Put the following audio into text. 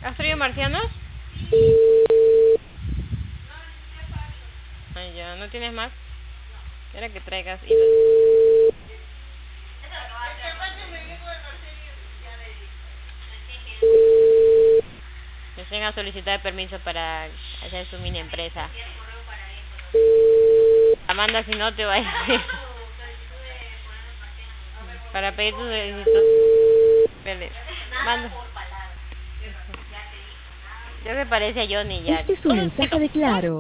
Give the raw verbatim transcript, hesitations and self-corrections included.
¿Has traído marcianos? Ay, ya, ¿no tienes más? Era que traigas y los... Les venga a solicitar permiso para hacer su mini empresa. Amanda, si no te va a decir. Para pedir tu solicitud. Vale. Manda. Ya se parece a Johnny ya. Este es un mensaje de Claro.